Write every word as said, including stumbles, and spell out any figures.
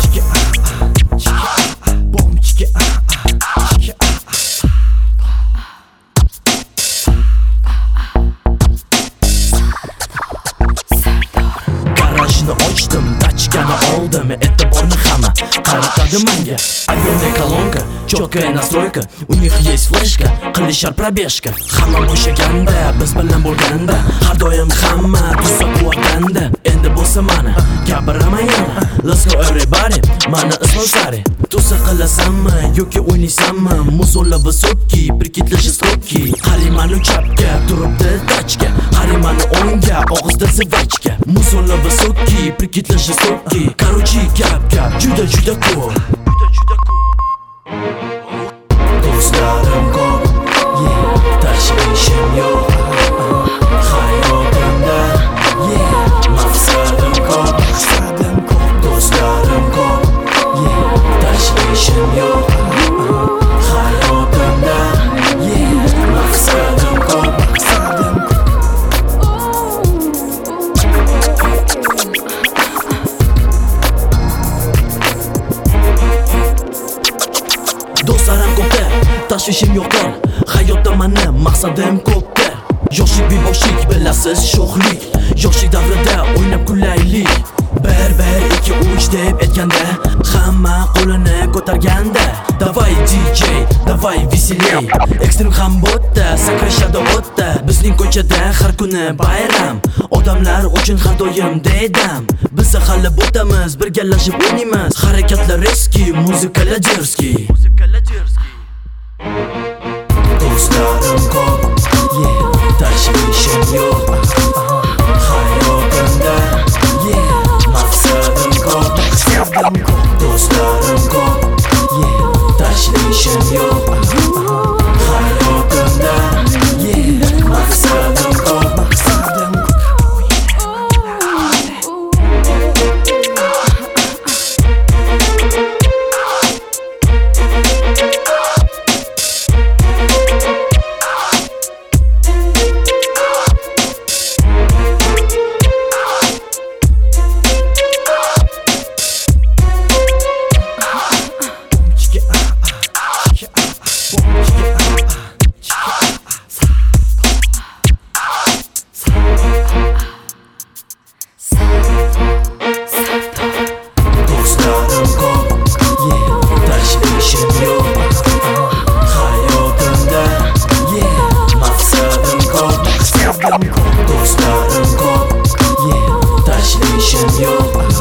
Garajni ochdim, tachkani oldim, e'tiborni hamma qaratadi menga. Ayolda kolonka, четкая настройка, у них есть флешка, qilishar probежка. Hamma bo'shaganda, biz bilan bo'lganda, har doim hamma tursa quvvatanda. Endi bo'lsa mana, gapiraman yana. Let's go everybody, mani ismim Sari. Tursa qilasanmi yoki o'ynaysanmi? Muzolla высокий, прикидlashi stokki. Qarimani chapga, turibdi tachka. Qarimani o'ngga, og'izda zivachka. Muzolla высокий, прикидlashi stokki. Короче, gap gap, juda juda ko'p. Do'stlarim ko'p, tashvishim yo'q. Hayotimda maqsadim ko'p, do'stlarim ko'p, tashvishim yo'q. Hayotimda maqsadim ko'p. Do'stlarim ko'pda, tashvishim yo'qdir. Hayotda mani maqsadim ko'pdir. Yoshlik beboshlik, bilasiz sho'xlik. Yoshlik davrida o'ynab kullaylik. bir bir ikki uch deb aytganda, hamma qo'lini ko'targanda, davay D J, davay veseley. Ekstrem ham bo'tda, sakrashadi o'tda. Bizning ko'chada har kuni bayram. Odamlar uchun har doim deydam. Biz hali bo'tamiz, birgalashib o'ynaymiz. Harakatlar eski, muzikalar jerski. Do'stlarim ko'p, tashvishim yo'q. Hayotimda maqsadim ko'p. Do'stlarim ko'p, tashvishim yo'q. Hayotimda maqsadim ko'p. Do'stlarim ko'p, tashvishim yo'q. Hayotimda maqsadim ko'p. Do'stlarim ko'p, tashvishim yo'q.